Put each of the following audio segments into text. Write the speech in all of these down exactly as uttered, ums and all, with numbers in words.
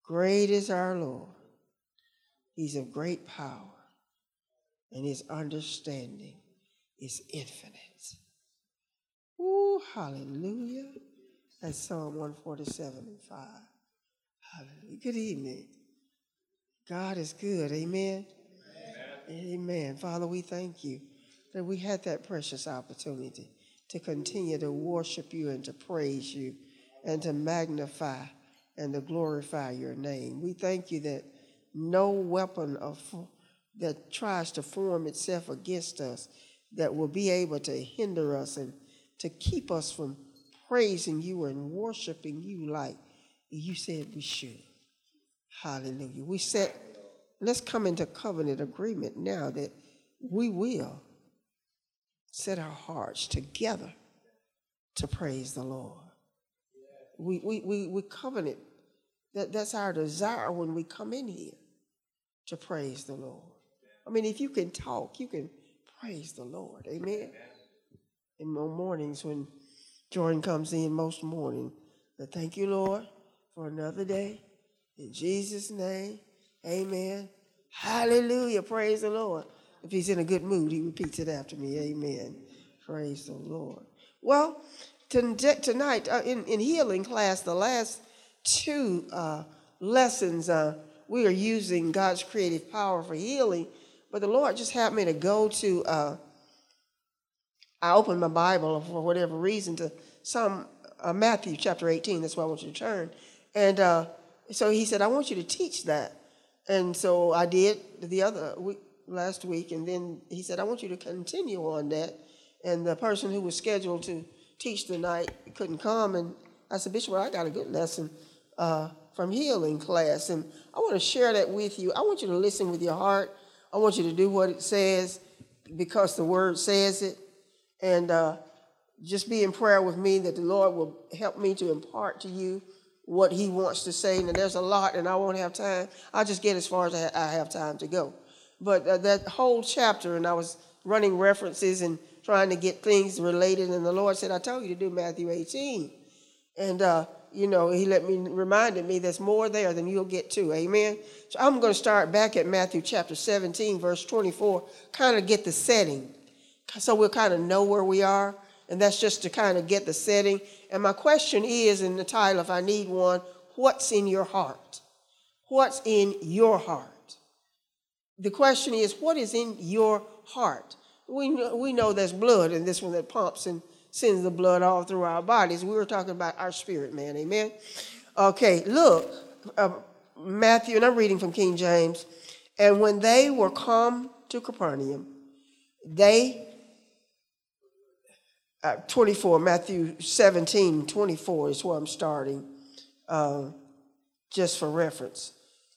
Great is our Lord. He's of great power, and his understanding is infinite. Ooh, hallelujah. That's Psalm one forty-seven and five. Hallelujah. Good evening. God is good. Amen. Amen. Amen. Father, we thank you that we had that precious opportunity to continue to worship you and to praise you and to magnify and to glorify your name. We thank you that no weapon of, that tries to form itself against us that will be able to hinder us and to keep us from praising you and worshiping you like you said we should. Hallelujah. We said, let's come into covenant agreement now that we will set our hearts together to praise the Lord. We we we, we covenant. That, that's our desire when we come in here to praise the Lord. I mean, if you can talk, you can praise the Lord. Amen. In the mornings when Jordan comes in most morning, but thank you, Lord, for another day. In Jesus' name, amen. Hallelujah. Praise the Lord. If he's in a good mood, he repeats it after me. Amen. Praise the Lord. Well, tonight uh, in, in healing class, the last two uh, lessons, uh, we are using God's creative power for healing. But the Lord just had me to go to, uh, I opened my Bible for whatever reason to some uh, Matthew chapter eighteen. That's why I want you to turn. And uh, so he said, I want you to teach that. And so I did the other week, last week. And then he said, I want you to continue on that. And the person who was scheduled to teach tonight couldn't come. And I said, Bishop, well, I got a good lesson uh, from healing class. And I want to share that with you. I want you to listen with your heart. I want you to do what it says because the word says it. And uh, just be in prayer with me that the Lord will help me to impart to you what he wants to say. And there's a lot, and I won't have time. I'll just get as far as I have time to go. But uh, that whole chapter, and I was running references and trying to get things related, and the Lord said, I told you to do Matthew eighteen. And, uh, you know, he let me, reminded me there's more there than you'll get to. Amen. So I'm going to start back at Matthew chapter seventeen, verse twenty-four, kind of get the setting. So we'll kind of know where we are. And that's just to kind of get the setting. And my question is in the title, if I need one, what's in your heart? What's in your heart? The question is, what is in your heart? We know, we know there's blood in this one that pumps and sends the blood all through our bodies. We were talking about our spirit, man. Amen. Okay, look, uh, Matthew, and I'm reading from King James. And when they were come to Capernaum, they, uh, twenty-four, Matthew seventeen, twenty-four is where I'm starting, uh, just for reference.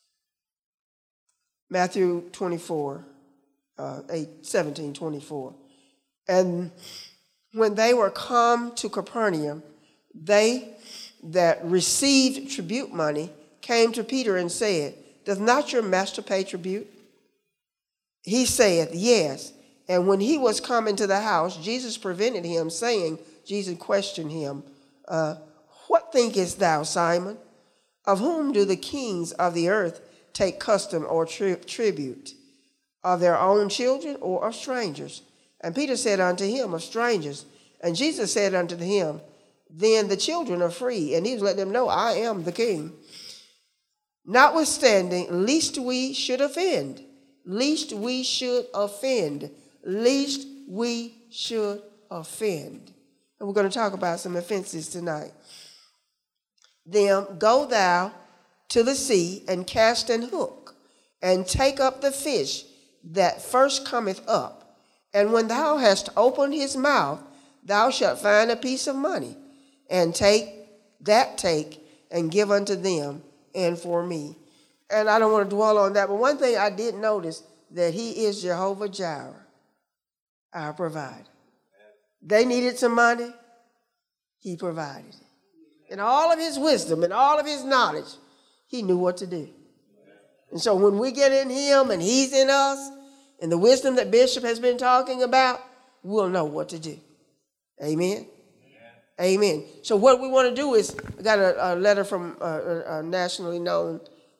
Matthew twenty-four, uh, eight, seventeen, twenty-four. And when they were come to Capernaum, they that received tribute money came to Peter and said, doth not your master pay tribute? He saith, yes. And when he was come into the house, Jesus prevented him, saying, Jesus questioned him, uh, what thinkest thou, Simon? Of whom do the kings of the earth take custom or tri- tribute? Of their own children or of strangers? And Peter said unto him, of strangers. And Jesus said unto him, then the children are free. And he was letting them know, I am the king. Notwithstanding, lest we should offend, lest we should offend, lest we should offend. And we're going to talk about some offenses tonight. Then go thou to the sea and cast an hook and take up the fish that first cometh up. And when thou hast opened his mouth, thou shalt find a piece of money, and take that take and give unto them and for me. And I don't want to dwell on that, but one thing I did notice, that he is Jehovah Jireh, our provider. They needed some money, he provided it. In all of his wisdom and all of his knowledge, he knew what to do. And so when we get in him and he's in us, and the wisdom that Bishop has been talking about, we'll know what to do. Amen. Amen. So what we want to do is, I got a, a letter from a, a nationally known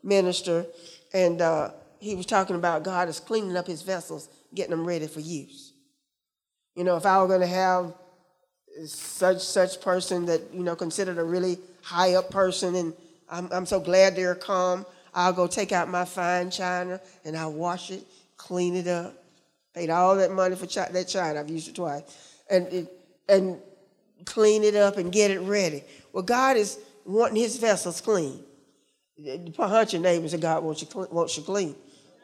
minister, and uh, he was talking about God is cleaning up his vessels, getting them ready for use. You know, if I were going to have such such person that, you know, considered a really high up person, and I'm, I'm so glad they're calm, I'll go take out my fine china and I'll wash it, clean it up. Paid all that money for chi- that china. I've used it twice. And, it, and clean it up and get it ready. Well, God is wanting his vessels clean. Hunt your neighbors and God wants you, wants you clean.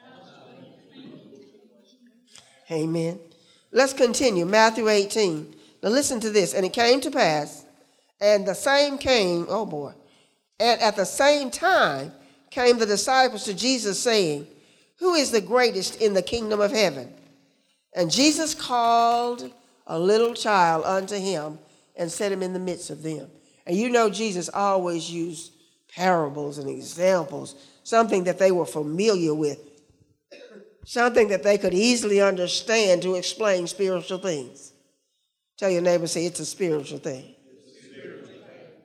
Amen. Let's continue. Matthew eighteen. Now listen to this. And it came to pass, and the same came, oh boy, and at the same time came the disciples to Jesus, saying, who is the greatest in the kingdom of heaven? And Jesus called a little child unto him and set him in the midst of them. And you know Jesus always used parables and examples, something that they were familiar with, something that they could easily understand to explain spiritual things. Tell your neighbor, say, it's a spiritual thing. Spiritual thing.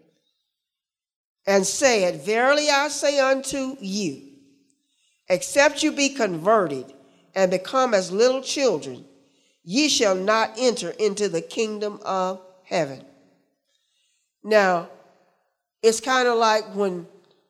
And said, verily I say unto you, except you be converted and become as little children, ye shall not enter into the kingdom of heaven. Now, it's kind of like when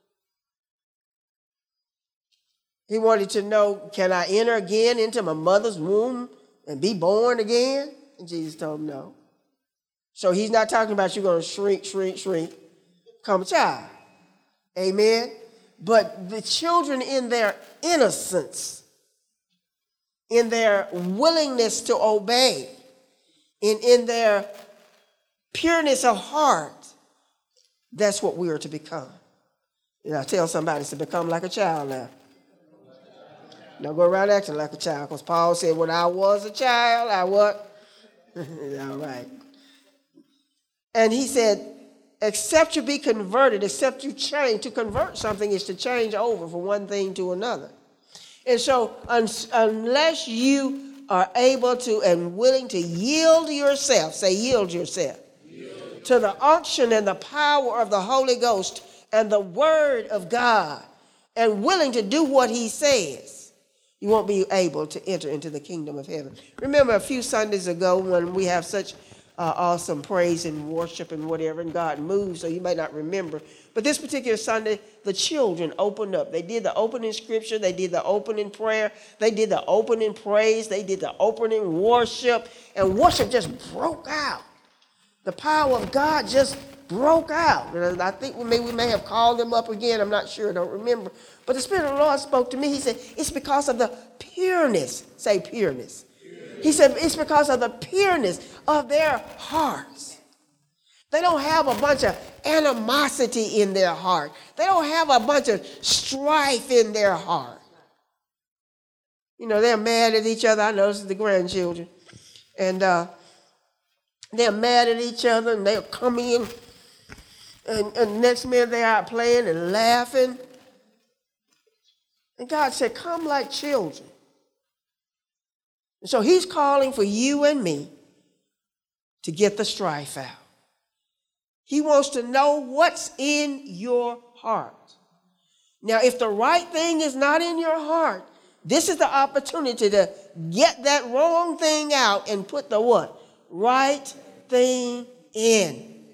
he wanted to know, can I enter again into my mother's womb and be born again? And Jesus told him no. So he's not talking about you're going to shrink, shrink, shrink, become a child. Amen? But the children in their innocence, in their willingness to obey, in, in their pureness of heart, that's what we are to become. And I tell somebody to become like a child now. Don't go around acting like a child, because Paul said, when I was a child, I what? All right. And he said, except you be converted, except you change. To convert something is to change over from one thing to another. And so un- unless you are able to and willing to yield yourself, say yield yourself, yield. To the unction and the power of the Holy Ghost and the word of God, and willing to do what he says, you won't be able to enter into the kingdom of heaven. Remember a few Sundays ago when we have such uh, awesome praise and worship and whatever, and God moves, so you may not remember. But this particular Sunday, the children opened up. They did the opening scripture. They did the opening prayer. They did the opening praise. They did the opening worship. And worship just broke out. The power of God just broke out. And I think we may, we may have called them up again. I'm not sure. I don't remember. But the Spirit of the Lord spoke to me. He said, it's because of the pureness. Say pureness. He said, it's because of the pureness of their hearts. They don't have a bunch of animosity in their heart. They don't have a bunch of strife in their heart. You know, they're mad at each other. I know this is the grandchildren. And uh, they're mad at each other, and they'll come in, and, and next minute they're out playing and laughing. And God said, come like children. And so he's calling for you and me to get the strife out. He wants to know what's in your heart. Now, if the right thing is not in your heart, this is the opportunity to get that wrong thing out and put the what? Right thing in.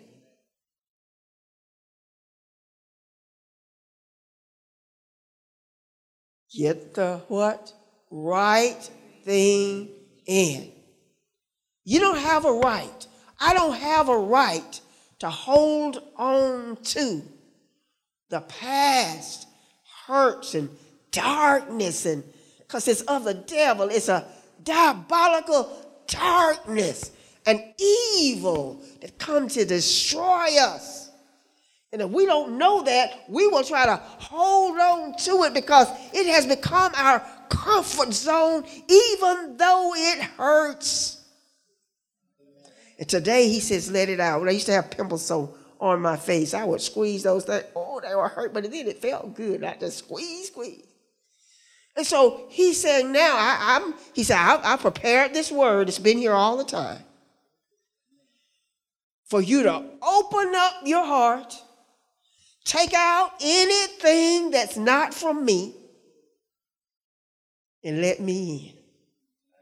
Get the what? Right thing in. You don't have a right. I don't have a right to hold on to the past hurts and darkness, and because it's of the devil. It's a diabolical darkness, an evil that comes to destroy us. And if we don't know that, we will try to hold on to it because it has become our comfort zone, even though it hurts. And today he says, let it out. When I used to have pimples so on my face, I would squeeze those things. Oh, they were hurt, but then it felt good. I just squeeze, squeeze. And so he's saying now, I, I'm, he said, I, I prepared this word. It's been here all the time. For you to open up your heart, Take out anything that's not from me and let me in.